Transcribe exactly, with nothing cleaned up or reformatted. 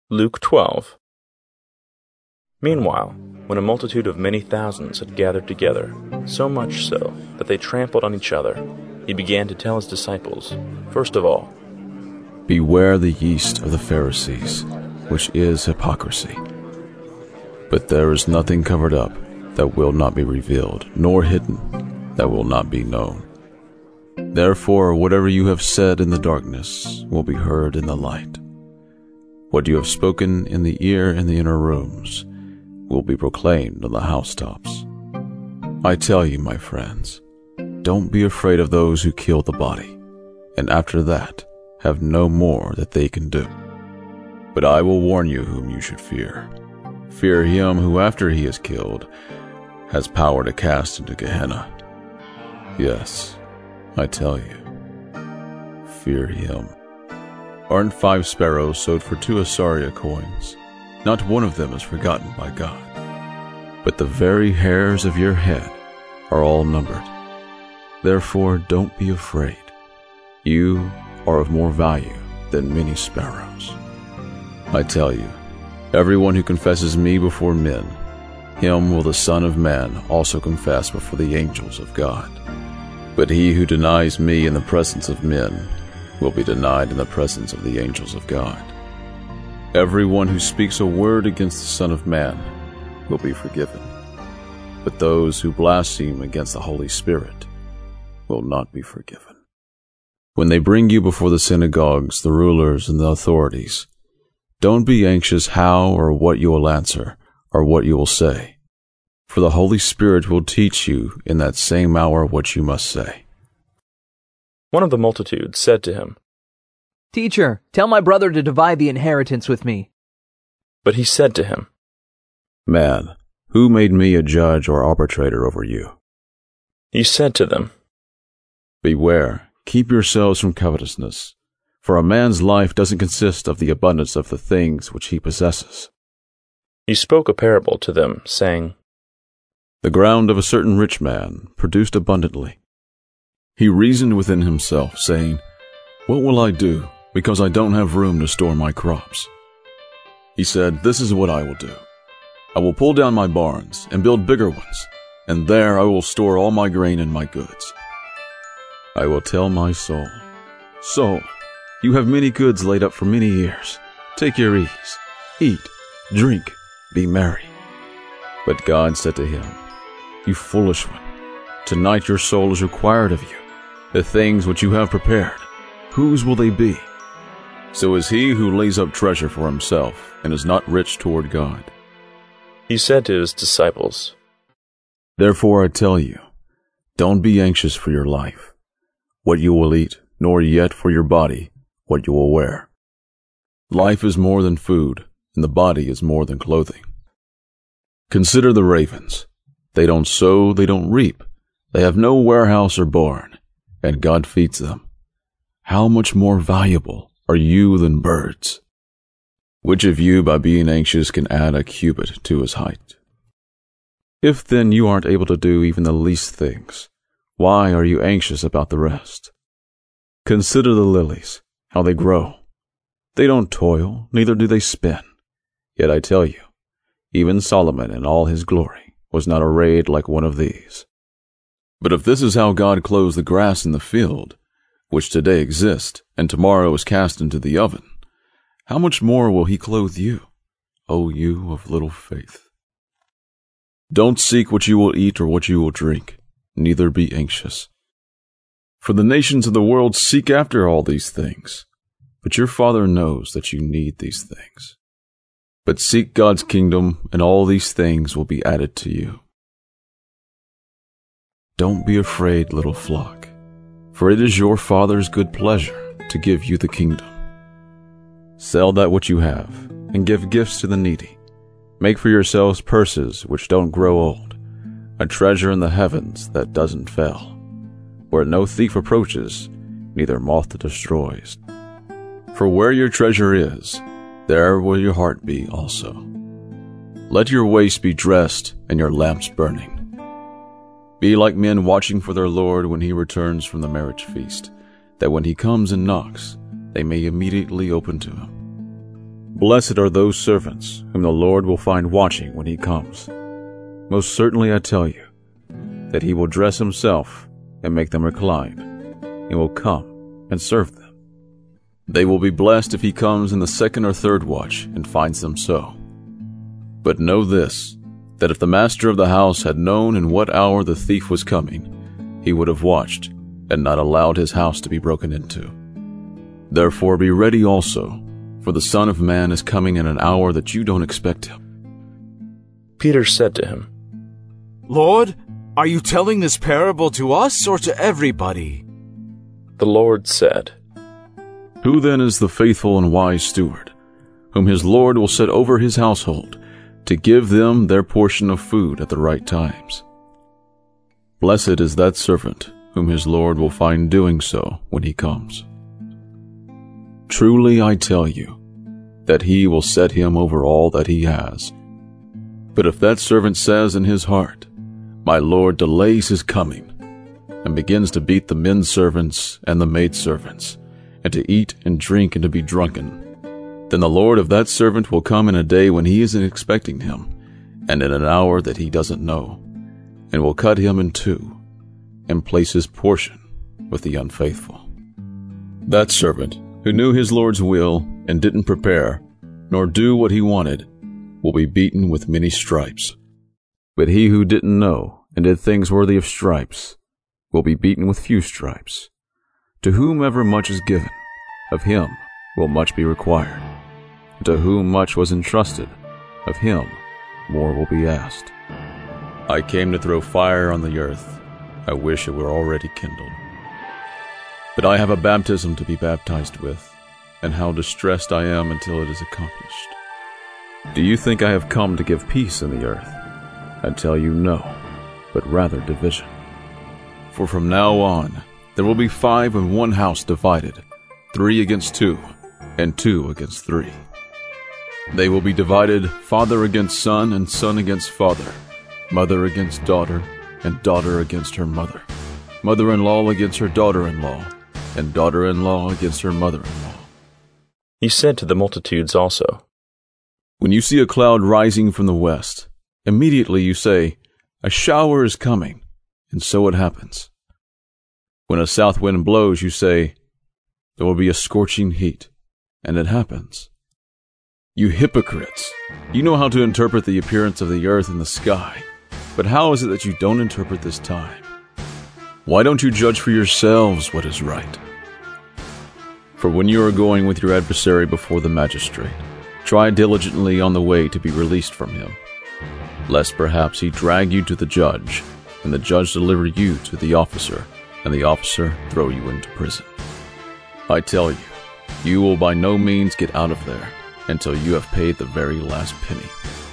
Luke twelve. Meanwhile, when a multitude of many thousands had gathered together, so much so that they trampled on each other, he began to tell his disciples, first of all, Beware the yeast of the Pharisees, which is hypocrisy. But there is nothing covered up that will not be revealed, nor hidden that will not be known. Therefore, whatever you have said in the darkness will be heard in the light. What you have spoken in the ear in the inner rooms will be proclaimed on the housetops. I tell you, my friends, don't be afraid of those who kill the body, and after that have no more that they can do. But I will warn you whom you should fear. Fear him who, after he is killed, has power to cast into Gehenna. Yes, I tell you, fear him. Aren't five sparrows sold for two asaria coins? Not one of them is forgotten by God. But the very hairs of your head are all numbered. Therefore, don't be afraid. You are of more value than many sparrows. I tell you, everyone who confesses me before men, him will the Son of Man also confess before the angels of God. But he who denies me in the presence of men will be denied in the presence of the angels of God. Everyone who speaks a word against the Son of Man will be forgiven, but those who blaspheme against the Holy Spirit will not be forgiven. When they bring you before the synagogues, the rulers, and the authorities, don't be anxious how or what you will answer or what you will say, for the Holy Spirit will teach you in that same hour what you must say. One of the multitude said to him, Teacher, tell my brother to divide the inheritance with me. But he said to him, Man, who made me a judge or arbitrator over you? He said to them, Beware, keep yourselves from covetousness, for a man's life doesn't consist of the abundance of the things which he possesses. He spoke a parable to them, saying, The ground of a certain rich man produced abundantly. He reasoned within himself, saying, What will I do, because I don't have room to store my crops? He said, This is what I will do. I will pull down my barns and build bigger ones, and there I will store all my grain and my goods. I will tell my soul, Soul, you have many goods laid up for many years. Take your ease, eat, drink, be merry. But God said to him, You foolish one, tonight your soul is required of you. The things which you have prepared, whose will they be? So is he who lays up treasure for himself and is not rich toward God. He said to his disciples, Therefore I tell you, don't be anxious for your life, what you will eat, nor yet for your body, what you will wear. Life is more than food, and the body is more than clothing. Consider the ravens. They don't sow, they don't reap, they have no warehouse or barn, and God feeds them. How much more valuable are you than birds? Which of you, by being anxious, can add a cubit to his height? If then you aren't able to do even the least things, why are you anxious about the rest? Consider the lilies, how they grow. They don't toil, neither do they spin. Yet I tell you, even Solomon in all his glory was not arrayed like one of these. But if this is how God clothes the grass in the field, which today exists and tomorrow is cast into the oven, how much more will he clothe you, O you of little faith? Don't seek what you will eat or what you will drink, neither be anxious. For the nations of the world seek after all these things, but your Father knows that you need these things. But seek God's kingdom, and all these things will be added to you. Don't be afraid, little flock, for it is your Father's good pleasure to give you the kingdom. Sell that which you have, and give gifts to the needy. Make for yourselves purses which don't grow old, a treasure in the heavens that doesn't fail, where no thief approaches, neither moth destroys. For where your treasure is, there will your heart be also. Let your waist be dressed and your lamps burning. Be like men watching for their Lord when he returns from the marriage feast, that when he comes and knocks, they may immediately open to him. Blessed are those servants whom the Lord will find watching when he comes. Most certainly I tell you, that he will dress himself and make them recline, and will come and serve them. They will be blessed if he comes in the second or third watch and finds them so. But know this, that if the master of the house had known in what hour the thief was coming, he would have watched and not allowed his house to be broken into. Therefore be ready also, for the Son of Man is coming in an hour that you don't expect him. Peter said to him, Lord, are you telling this parable to us or to everybody? The Lord said, Who then is the faithful and wise steward, whom his Lord will set over his household, to give them their portion of food at the right times? Blessed is that servant whom his Lord will find doing so when he comes. Truly I tell you, that he will set him over all that he has. But if that servant says in his heart, My Lord delays his coming, and begins to beat the men servants and the maidservants, and to eat and drink and to be drunken, then the Lord of that servant will come in a day when he isn't expecting him, and in an hour that he doesn't know, and will cut him in two, and place his portion with the unfaithful. That servant, who knew his Lord's will and didn't prepare, nor do what he wanted, will be beaten with many stripes. But he who didn't know and did things worthy of stripes will be beaten with few stripes. To whomever much is given, of him will much be required. And to whom much was entrusted, of him more will be asked. I came to throw fire on the earth. I wish it were already kindled. But I have a baptism to be baptized with, and how distressed I am until it is accomplished. Do you think I have come to give peace in the earth? I tell you no, but rather division. For from now on there will be five in one house divided, three against two, and two against three. They will be divided father against son, and son against father, mother against daughter, and daughter against her mother, mother-in-law against her daughter-in-law, and daughter-in-law against her mother-in-law. He said to the multitudes also, When you see a cloud rising from the west, immediately you say, A shower is coming, and so it happens. When a south wind blows, you say, There will be a scorching heat, and it happens. You hypocrites! You know how to interpret the appearance of the earth and the sky, but how is it that you don't interpret this time? Why don't you judge for yourselves what is right? For when you are going with your adversary before the magistrate, try diligently on the way to be released from him, lest perhaps he drag you to the judge, and the judge deliver you to the officer, and the officer throw you into prison. I tell you, you will by no means get out of there until you have paid the very last penny.